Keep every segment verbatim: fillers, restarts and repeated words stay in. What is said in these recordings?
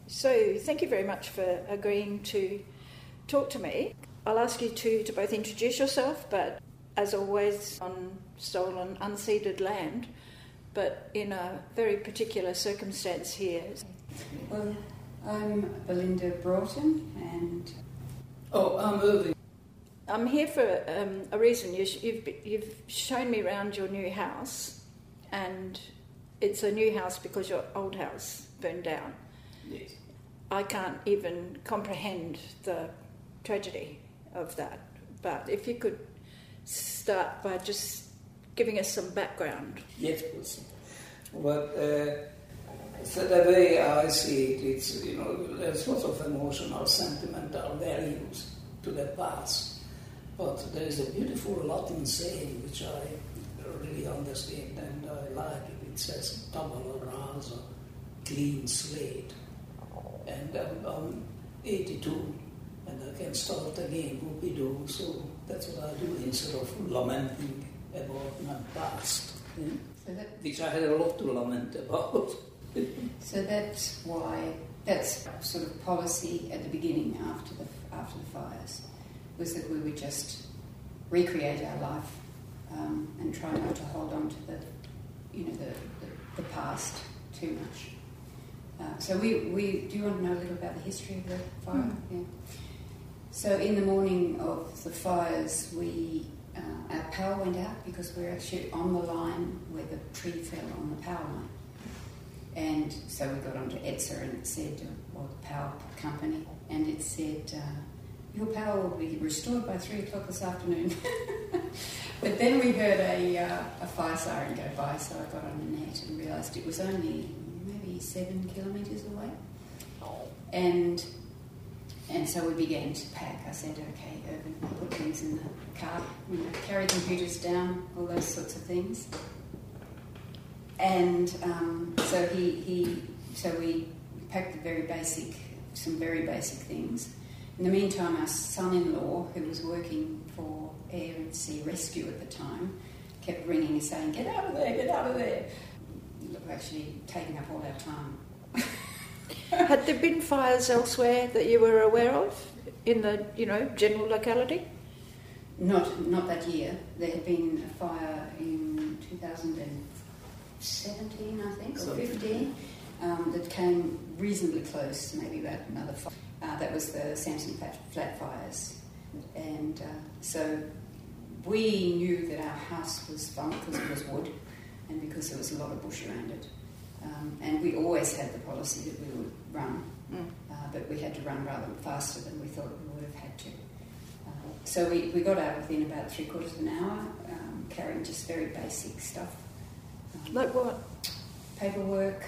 So thank you very much for agreeing to talk to me. I'll ask you to, to both introduce yourself, but as always on stolen, unceded land, but in a very particular circumstance here. Well, I'm Belinda Broughton and... Oh, I'm Irving. I'm here for um, a reason. You sh- you've, you've shown me around your new house, and it's a new house because your old house burned down. Yes. I can't even comprehend the tragedy of that, but if you could start by just giving us some background. Yes, please. But uh, so the way I see it, it's, you know, there's lots of emotional, sentimental values to the past. But there is a beautiful Latin saying which I really understand and I like it. It says tabula rasa, clean slate. And um, I'm eighty-two and I can start again, whoopie-doo. So that's what I do instead of lamenting about my past, yeah? So that, which I had a lot to lament about. So that's why, that's sort of policy at the beginning after the after the fires, was that we would just recreate our life um, and try not to hold on to the, you know, the, the, the past too much. Uh, so we, we, do you want to know a little about the history of the fire? Mm. Yeah. So in the morning of the fires, we uh, our power went out because we were actually on the line where the tree fell on the power line. And so we got onto E T S A and it said, or the power company, and it said, uh, your power will be restored by three o'clock this afternoon. But then we heard a, uh, a fire siren go by, so I got on the net and realised it was only maybe seven kilometres away. And and so we began to pack. I said, okay, Irvin, put things in the car, you know, carry computers down, all those sorts of things. And um, so he, he, so we packed the very basic, some very basic things. In the meantime, our son-in-law, who was working for Air and Sea Rescue at the time, kept ringing and saying, "Get out of there, get out of there." Actually taking up all our time. Had there been fires elsewhere that you were aware of in the, you know, general locality? Not, not that year. There had been a fire in two thousand seventeen, I think, or fifteen, um, that came reasonably close, maybe about another fire. Uh, that was the Samson Flat, flat fires. And uh, so we knew that our house was fun because it was wood and because there was a lot of bush around it. Um, and we always had the policy that we would run, mm. uh, but we had to run rather faster than we thought we would have had to. Uh, so we, we got out within about three quarters of an hour, um, carrying just very basic stuff. Um, like what? Paperwork,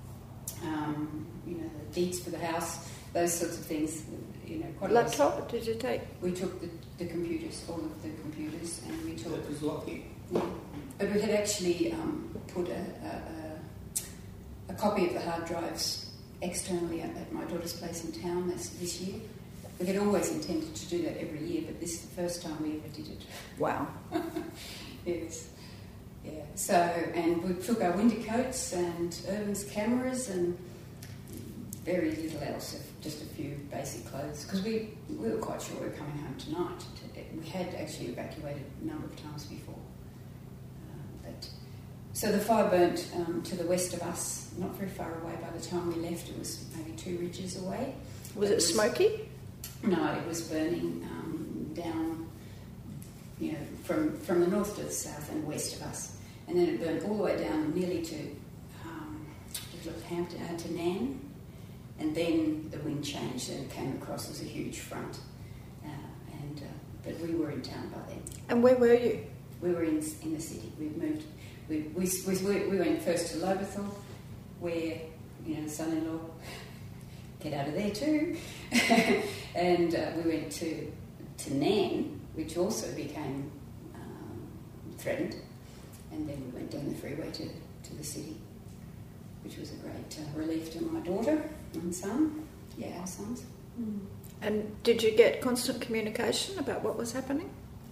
um, you know, the deeds for the house, those sorts of things. You know, quite laptop? What did you take? We took the, the computers, all of the computers, and we took. That was lucky. Yeah, but we had actually um, put a, a, a, a copy of the hard drives externally at, at my daughter's place in town this, this year. We had always intended to do that every year, but this is the first time we ever did it. Wow. Yes. Yeah. So, and we took our winter coats and Irvin's cameras and very little else, just a few basic clothes, because we, we were quite sure we were coming home tonight. We had actually evacuated a number of times before. Uh, but so the fire burnt um, to the west of us, not very far away. By the time we left, it was maybe two ridges away. Was it, it was, smoky? No, it was burning um, down, you know, from, from the north to the south and west of us. And then it burned all the way down nearly to um, Hampton, uh, to Nan. And then the wind changed and it came across as a huge front. Uh, and uh, but we were in town by then. And where were you? We were in in the city. We'd moved. We we we, we went first to Lobethal, where, you know, the son-in-law, get out of there too. And uh, we went to to Nan, which also became um, threatened. And then we went down the freeway to, to the city, which was a great uh, relief to my daughter and son. Yeah, our sons. Mm. And did you get constant communication about what was happening?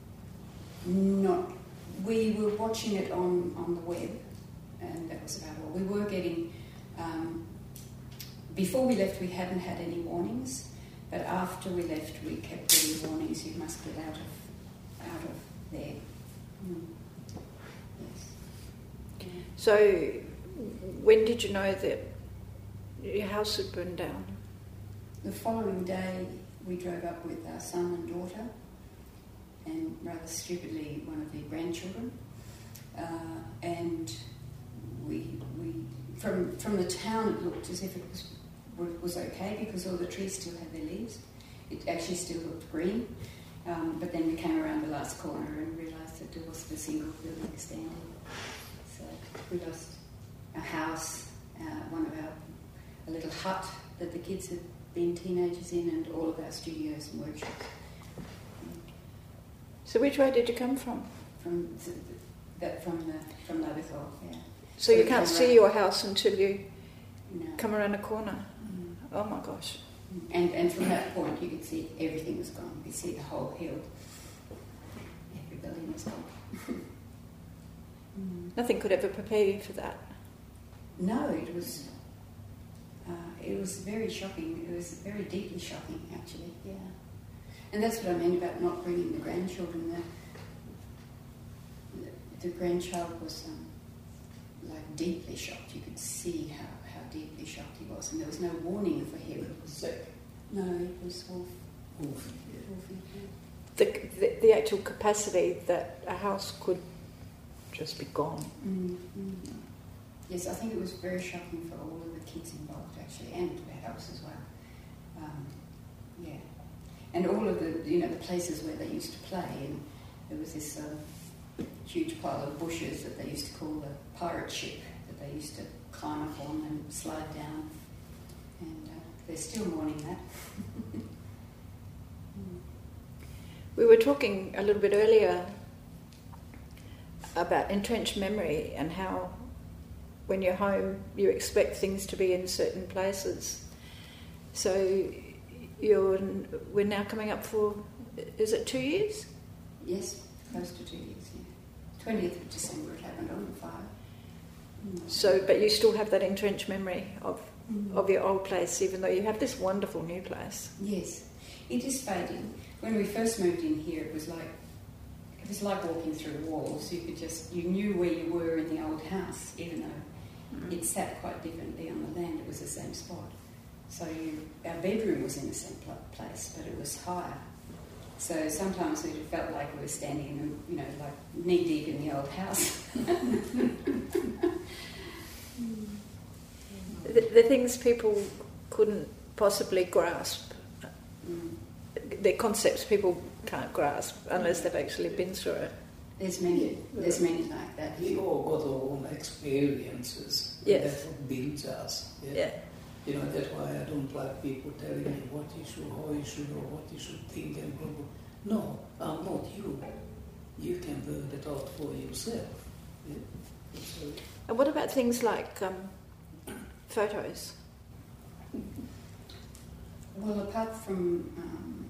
Not. We were watching it on, on the web, and that was about all. We were getting um, before we left, we hadn't had any warnings, but after we left, we kept getting warnings. You must get out of out of there. Mm. Yes. Yeah. So, when did you know that your house had burned down? The following day, we drove up with our son and daughter, and rather stupidly, one of the grandchildren, uh, and we we from from the town it looked as if it was was okay because all the trees still had their leaves. It actually still looked green, um, but then we came around the last corner and realised that there wasn't a single building standing. So we lost a house, uh, one of our a little hut that the kids had been teenagers in, and all of our studios and workshops. So which way did you come from? From the, that from the from Lobethal, yeah. So, so you can't see your house until you no. come around a corner. Mm. Oh my gosh! And and from that point, you could see everything was gone. You could see the whole hill. Every building was gone. mm. Nothing could ever prepare you for that. No, it was. Uh, it was very shocking. It was very deeply shocking, actually. Yeah. And that's what I mean about not bringing the grandchildren. The, the, the grandchild was um, like deeply shocked. You could see how, how deeply shocked he was, and there was no warning for him. It was sick. No, it was Wolf. Wolf. Yeah. The, the the actual capacity that a house could just be gone. Mm-hmm. Yes, I think it was very shocking for all of the kids involved, actually, and the house as well. Um, yeah. And all of the, you know, the places where they used to play, and there was this uh, huge pile of bushes that they used to call the pirate ship, that they used to climb up on and slide down, and uh, they're still mourning that. mm. We were talking a little bit earlier about entrenched memory and how when you're home you expect things to be in certain places. So You're, we're now coming up for, is it two years? Yes, close to two years, yeah. twentieth of December it happened on the fire. Mm. So, but you still have that entrenched memory of mm. of your old place, even though you have this wonderful new place. Yes, it is fading. When we first moved in here, it was like, it was like walking through walls. You could just, you knew where you were in the old house, even though mm. it sat quite differently on the land. It was the same spot. So you, our bedroom was in the same place, but it was higher. So sometimes it felt like we were standing in, you know, like knee deep in the old house. the, the things people couldn't possibly grasp, mm. the concepts people can't grasp unless they've actually been through it. There's many, there's many like that. We all got our own experiences. Yes. That's what builds us. Yeah. yeah. You know, that's why I don't like people telling me what you should, how you should, or what you should think and blah, blah. No, I'm not you. You can build it out for yourself. Yeah? So, and what about things like um, photos? Well, apart from um,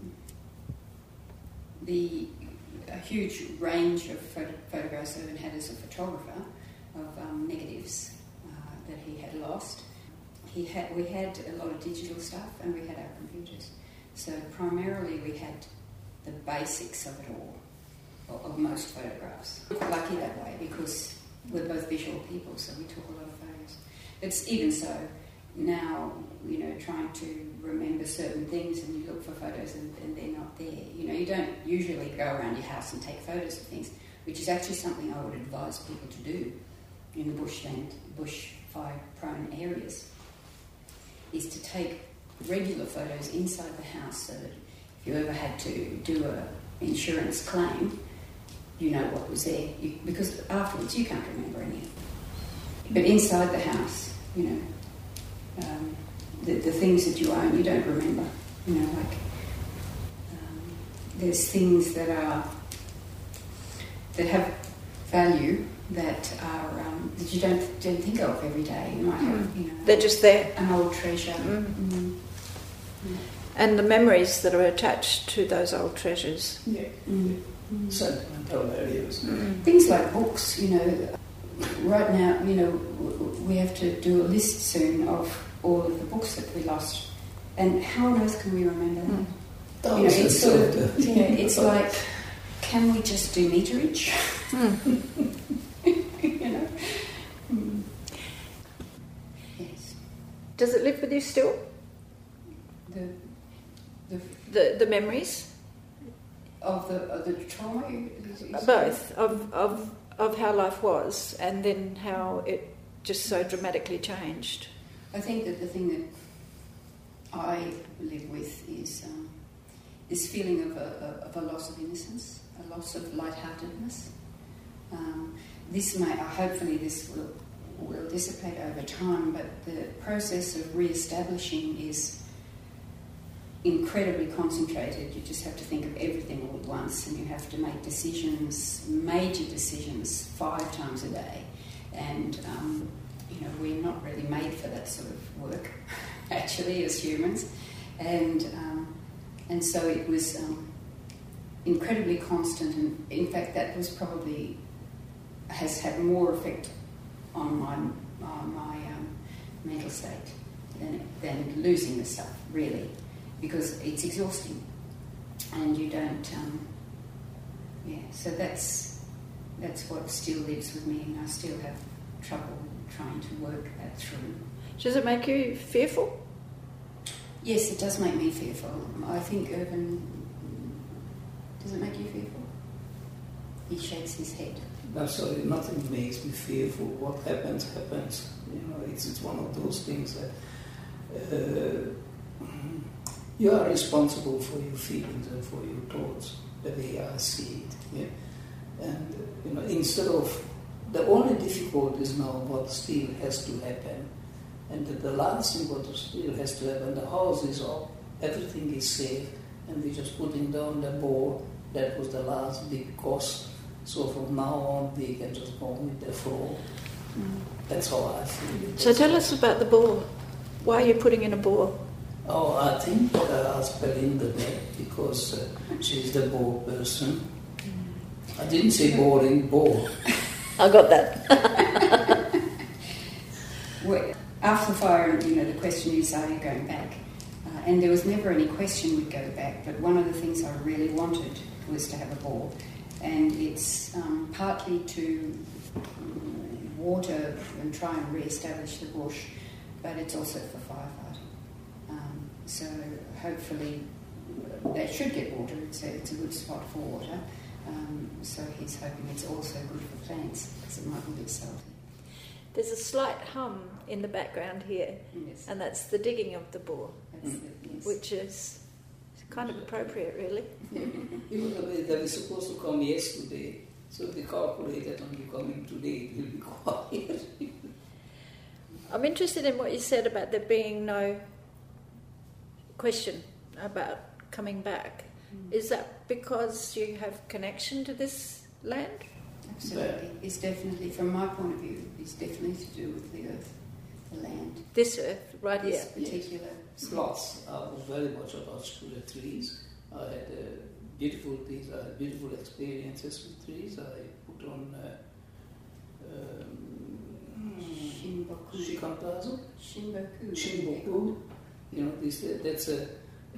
the a huge range of photo- photographs Irvin had as a photographer of um, negatives uh, that he had lost, He had, we had a lot of digital stuff and we had our computers. So primarily we had the basics of it all, of, of most photographs. Lucky that way because we're both visual people, so we took a lot of photos. It's even so, now, you know, trying to remember certain things and you look for photos and, and they're not there. You know, you don't usually go around your house and take photos of things, which is actually something I would advise people to do in the bushland, bushfire-prone areas. Is to take regular photos inside the house so that if you ever had to do an insurance claim, you know what was there. You, because afterwards you can't remember any of it. But inside the house, you know, um, the, the things that you own, you don't remember. You know, like um, there's things that are that have value that are um, that you don't don't think of every day. You might have, you know, they're just there, an old treasure, mm. Mm. Yeah. and the memories that are attached to those old treasures. Yeah, mm. Mm. Sentimental values. Mm. Things like books. You know, right now, you know, we have to do a list soon of all of the books that we lost. And how on earth can we remember that? Mm. You know, it's sort of, yeah, it's like, can we just do meterage? Mm. You know? Mm. Yes. Does it live with you still? The, the, the, the memories? Of the, of the trauma? You, you Both, of, of, of how life was and then how it just so dramatically changed. I think that the thing that I live with is um, this feeling of a, of a loss of innocence, a loss of lightheartedness. Um, this may, hopefully this will, will dissipate over time, but the process of re-establishing is incredibly concentrated. You just have to think of everything all at once, and you have to make decisions, major decisions, five times a day. And um, you know, we're not really made for that sort of work, actually, as humans. And um, and so it was um, incredibly constant. And in fact, that was probably has had more effect on my on my um, mental state than than losing the stuff, really. Because it's exhausting, and you don't. Um, yeah, so that's that's what still lives with me, and I still have trouble trying to work that through. Does it make you fearful? Yes, it does make me fearful. I think Irvin. Does it make you fearful? He shakes his head. No, sorry, nothing makes me fearful. What happens, happens. You know, it's it's one of those things that. Uh, You are responsible for your feelings and for your thoughts, the way I see it. Yeah? And, you know, instead of, the only difficult is now what still has to happen. And the, the last thing what still has to happen, the house is up, everything is safe, and we're just putting down the board. That was the last big cost. So from now on, we can just go with the flow. Mm. That's how I feel it. So tell us about the bore. Why are you putting in a bore? Oh, I think uh, ask Belinda there because uh, she's the bore person. I didn't say boring, bore. I got that. Well, after the fire, you know, the question is, are you going back? Uh, and there was never any question we'd go back, but one of the things I really wanted was to have a bore. And it's um, partly to water and try and re-establish the bush, but it's also for firefighting. Um, so hopefully they should get water. It's a, it's a good spot for water. Um, so he's hoping it's also good for plants because it might be a bit salty. There's a slight hum in the background here, Yes. and that's the digging of the bore, That's the, yes. which is kind of appropriate, really. Even though they were supposed to come yesterday, so they calculated on you coming today, it will be quiet. I'm interested in what you said about there being no question about coming back. Mm. Is that because you have connection to this land? Absolutely. It's definitely, from my point of view, it's definitely to do with the earth, the land. This earth, right this here. particular Yes. Plus, I was very much attached to the trees. I had uh, beautiful trees, I had beautiful experiences with trees. I put on uh, um, Shinboku. Shikantazo. Shinboku. Shinboku. You know, this, uh, that's a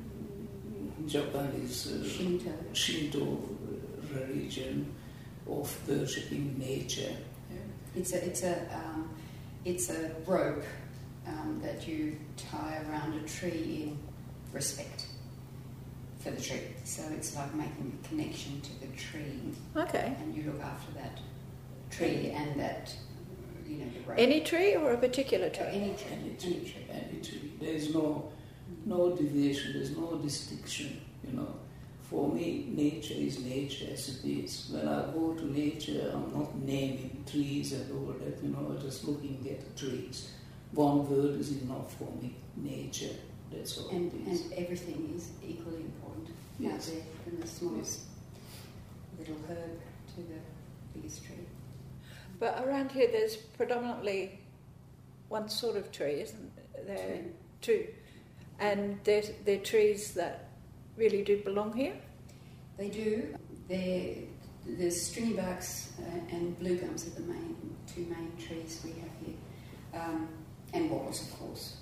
Japanese uh, Shinto. Shinto religion of worshipping nature. Yeah. It's a it's a um, it's a rope um, that you tie around a tree in respect for the tree. So it's like making a connection to the tree. Okay. And you look after that tree and that, you know, the rope. Any tree or a particular tree? Uh, any tree. Any tree, any tree. There is no no deviation. There is no distinction. You know. For me, nature is nature as it is. When I go to nature, I'm not naming trees and all that, you know, I'm just looking at the trees. One word is enough for me, nature, that's all And, it is. and everything is equally important Yes. out there, from the smallest little herb to the biggest tree. But around here there's predominantly one sort of tree, isn't there? Two. And they're, they're trees that really do belong here? They do. They're, the stringy barks uh, and blue gums are the main two main trees we have here, um, and wattlers, of course.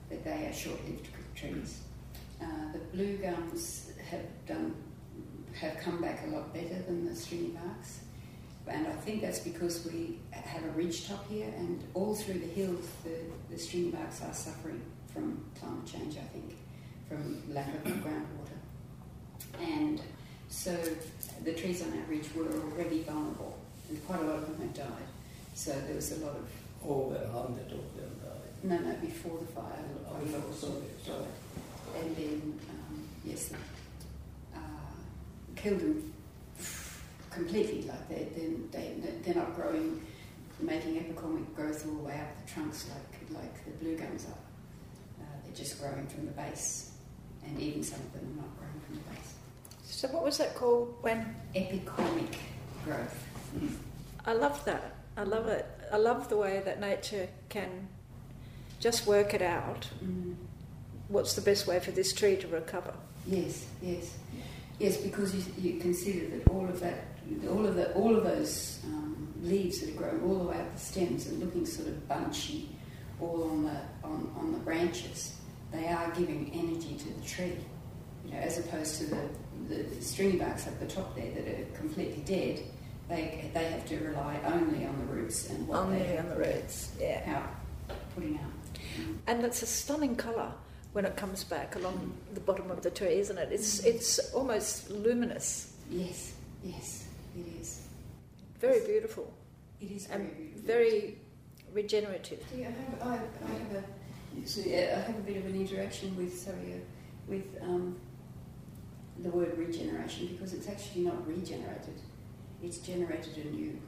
that they are short-lived trees. Uh, the blue gums have done have come back a lot better than the stringy barks, and I think that's because we have a ridge top here, and all through the hills the, the stringy barks are suffering from climate change, I think, from lack of groundwater. And so the trees on that ridge were already vulnerable, and quite a lot of them had died. So there was a lot of... Over a hundred of them died. No, no, before the fire. Oh, no, sorry, sorry. And then, um, yes, uh, killed them completely. Like they, they, they're not growing, making epicormic growth all the way up the trunks like like the blue gums are. Uh, they're just growing from the base, and even some of them are not growing from the base. So what was that called when? Epicormic growth. Mm. I love that. I love it. I love the way that nature can just work it out. Mm. What's the best way for this tree to recover? Yes, yes, yes. Because you, you consider that all of that, all of the, all of those um, leaves that are growing all the way up the stems and looking sort of bunchy, all on the on, on the branches, they are giving energy to the tree. You know, as opposed to the, the stringy barks up the top there that are completely dead. They they have to rely only on the roots and what only they have on the roots. Yeah, out, putting out. And it's a stunning colour when it comes back along the bottom of the tree, isn't it? It's it's almost luminous. Yes, yes, it is. Very beautiful. It is very and beautiful. very regenerative. See, I have, I, I have a, you see, I have a bit of an interaction with, sorry, uh, with um, the word regeneration, because it's actually not regenerated; it's generated anew.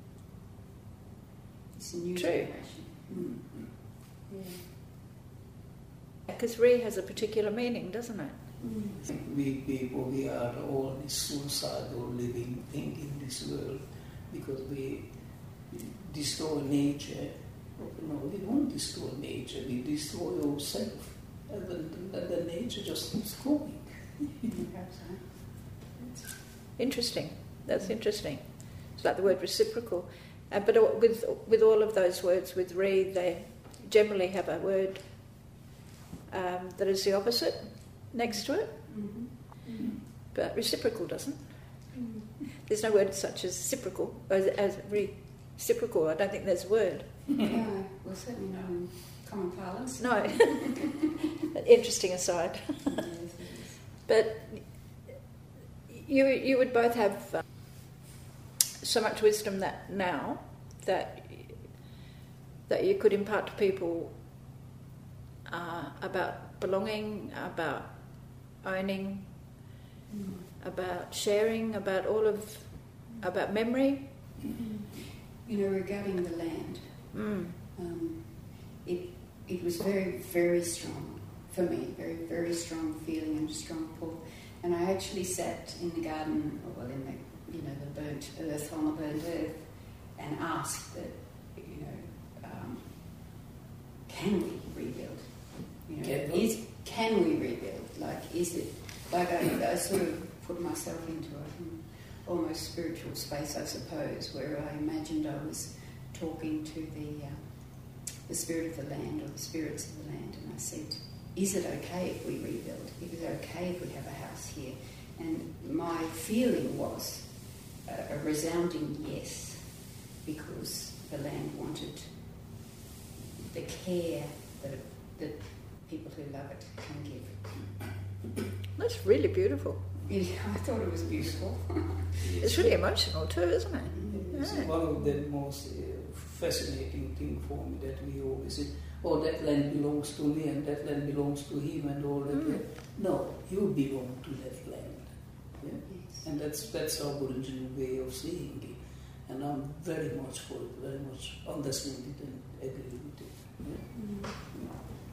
It's a new True. generation. Mm. Yeah. Because re has a particular meaning, doesn't it? Mm. We people, we are all this suicidal living thing in this world because we destroy nature. No, we don't destroy nature, we destroy ourselves. And the, the, the nature just keeps going. Perhaps so. Interesting. That's interesting. It's like the word reciprocal. Uh, but with with all of those words, with re, they generally have a word um, that is the opposite next to it. Mm-hmm. Mm-hmm. But reciprocal doesn't. Mm-hmm. There's no word such as reciprocal, as, as reciprocal. I don't think there's a word. No, well, certainly not in common parlance. No. Interesting aside. Yes, it is. But you you would both have uh, so much wisdom that now that that you could impart to people uh, about belonging, about owning, Mm. about sharing, about all of about memory. Mm. You know, regarding the land, Mm. um, it it was very, very strong for me, very, very strong feeling and strong pull. And I actually sat in the garden, or well, in the, you know, the burnt earth, on the burnt earth, and asked that, you know, um, can we rebuild? You know, Can we? is can we rebuild? Like, is it like I, I sort of put myself into an almost spiritual space, I suppose, where I imagined I was talking to the uh, the spirit of the land or the spirits of the land, and I said, is it okay if we rebuild? Is it okay if we have a house here? And my feeling was a, a resounding yes, because the land wanted the care that, it, that people who love it can give. That's really beautiful. Yeah, I thought it was beautiful. It's really emotional too, isn't it? It's Yeah. one of the most uh, fascinating thing for me that we always say, oh, that land belongs to me and that land belongs to him and all that. Mm. No, you belong to that land. Yeah? Yes. And that's that's our Aboriginal way of seeing it. And I'm very much for it, very much understand it and agree with it. Yeah? Mm.